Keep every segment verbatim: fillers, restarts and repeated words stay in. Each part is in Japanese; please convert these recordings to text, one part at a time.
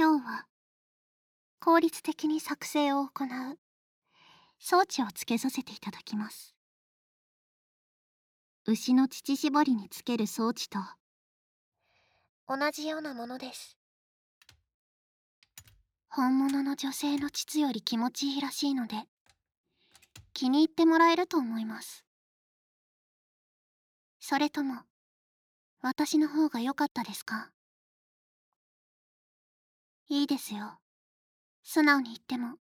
今日は効率的に作成を行う装置をつけさせていただきます。牛の乳搾りにつける装置と同じようなものです。本物の女性の膣より気持ちいいらしいので、気に入ってもらえると思います。それとも私の方が良かったですか？いいですよ。素直に言っても。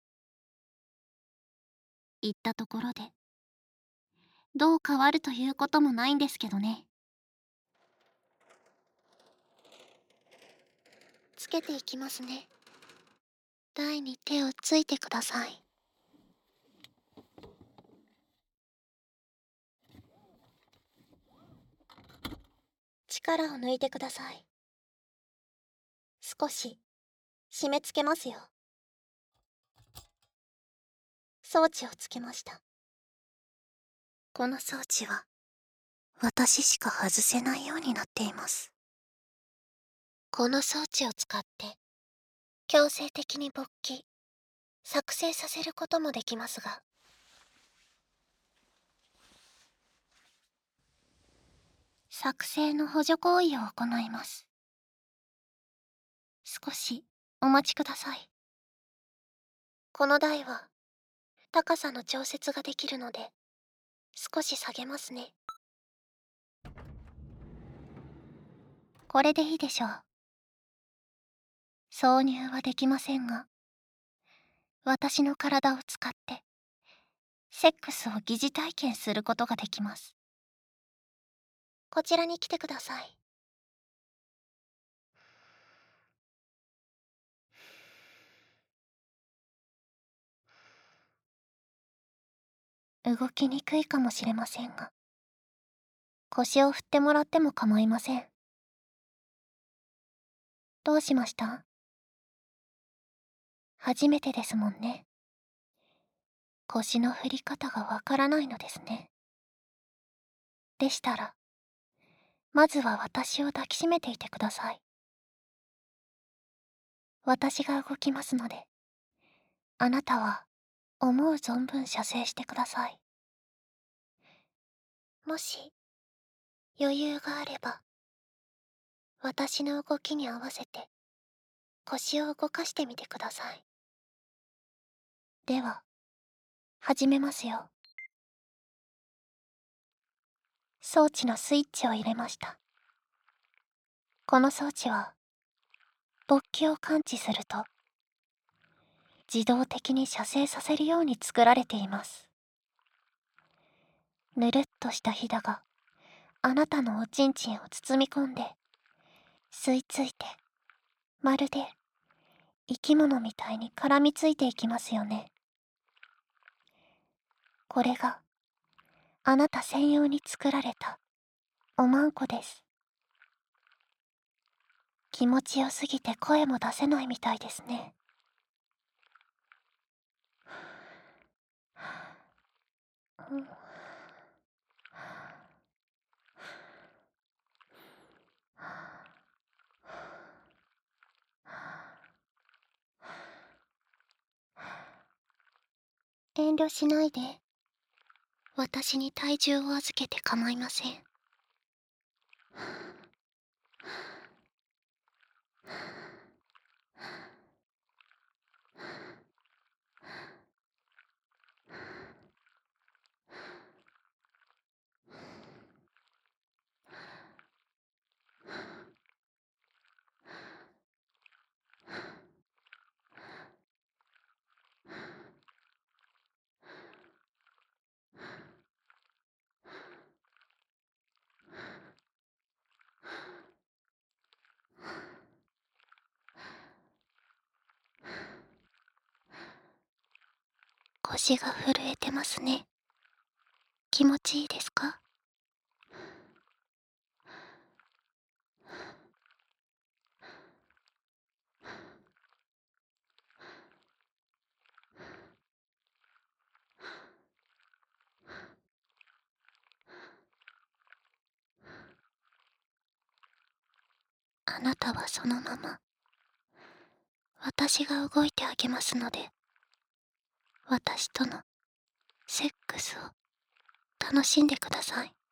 言ったところでどう変わるということもないんですけどね。つけていきますね。台に手をついてください。力を抜いてください。少し締め付けますよ。装置をつけました。この装置は私しか外せないようになっています。この装置を使って強制的に勃起、作成させることもできますが、作成の補助行為を行います。少しお待ちください。この台は高さの調節ができるので少し下げますね。これでいいでしょう。挿入はできませんが、私の体を使ってセックスを疑似体験することができます。こちらに来てください。動きにくいかもしれませんが、腰を振ってもらっても構いません。どうしました？初めてですもんね。腰の振り方がわからないのですね。でしたら、まずは私を抱きしめていてください。私が動きますので、あなたは思う存分射精してください。もし余裕があれば、私の動きに合わせて腰を動かしてみてください。では、始めますよ。装置のスイッチを入れました。この装置は、勃起を感知すると、自動的に射精させるように作られています。ぬるっとしたひだがあなたのおちんちんを包み込んで吸い付いて、まるで生き物みたいに絡みついていきますよね。これがあなた専用に作られたおまんこです。気持ちよすぎて声も出せないみたいですね。うん、遠慮しないで。私に体重を預けて構いません。腰が震えてますね。気持ちいいですか？あなたはそのまま私が動いてあげますので、私とのセックスを楽しんでください。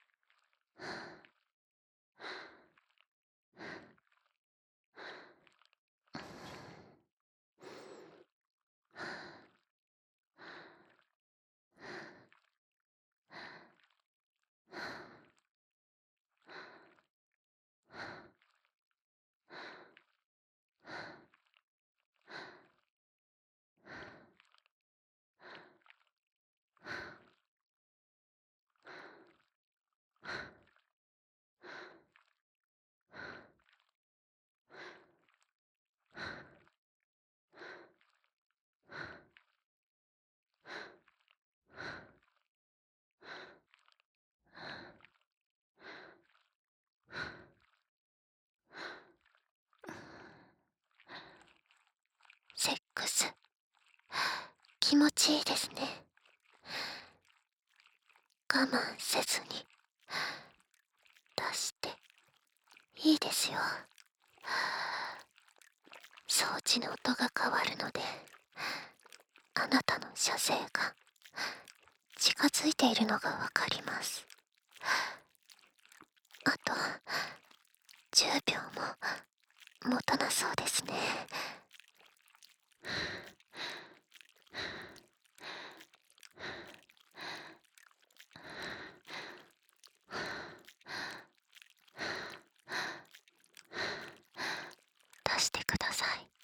セックス、気持ちいいですね。我慢せずに出していいですよ。装置の音が変わるので、あなたの射精が近づいているのがわかります。あとじゅうびょうも持たなそうですね。出してください。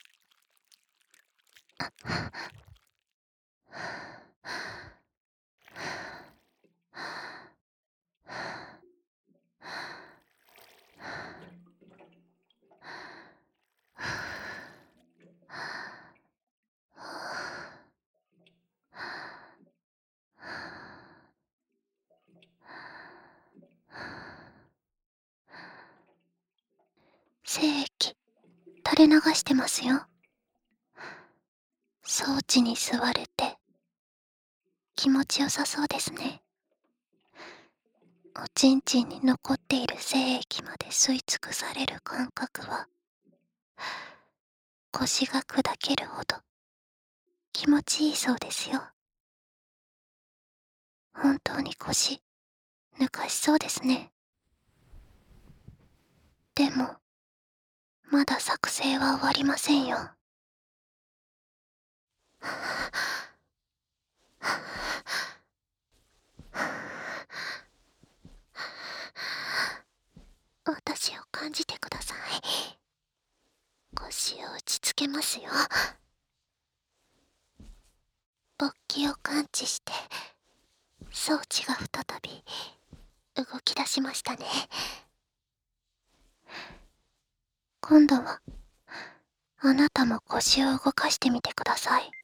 精液垂れ流してますよ。装置に座れて気持ちよさそうですね。おちんちんに残っている精液まで吸い尽くされる感覚は、腰が砕けるほど気持ちいいそうですよ。本当に腰抜かしそうですね。でもまだ作成は終わりませんよ。私を感じてください。腰を打ちつけますよ。勃起を感知して装置が再び動き出しましたね。今度はあなたも腰を動かしてみてください。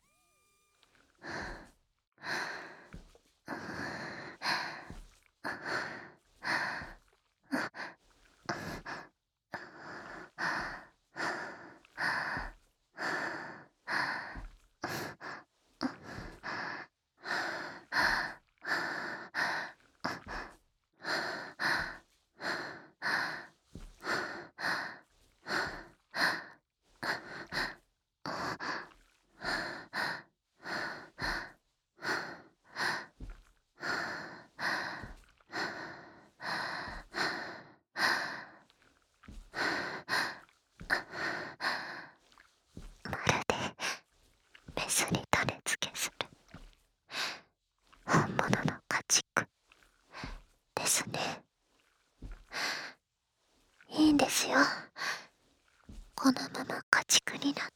まるでメスに種付けする本物の家畜ですね。いいんですよ、このまま家畜になって。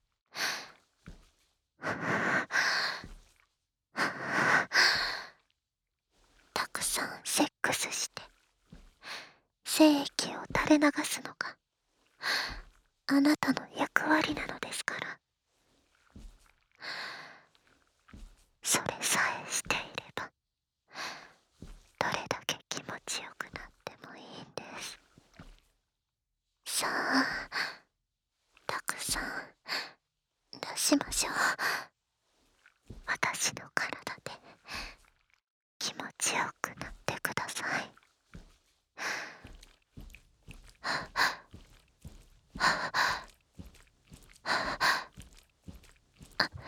たくさんセックスして精液を垂れ流すのがあなたの役割なのですから。それさえしていればどれだけ気持ちよくなってもいいんです。さあ、たくさん出しましょう。私の体で気持ちよくなってください。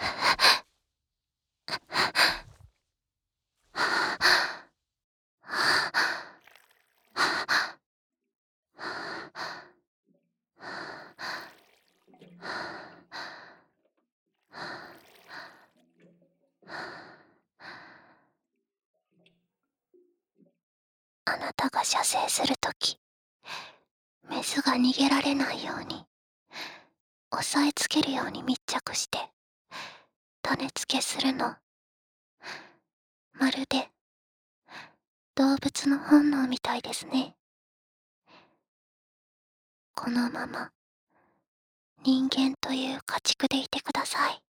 あなたが射精するとき、メスが逃げられないように、押さえつけるように密着して、種付けするの。まるで、動物の本能みたいですね。このまま、人間という家畜でいてください。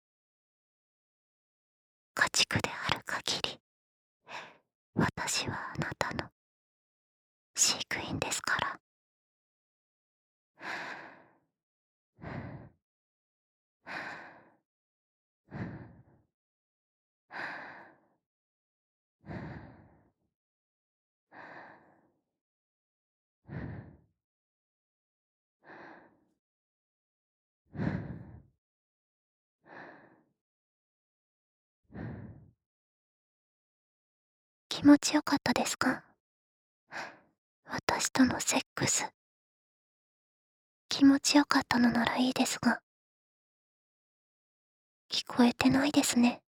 家畜である限り、私はあなたの飼育員ですから。気持ちよかったですか？私とのセックス。気持ちよかったのならいいですが、聞こえてないですね。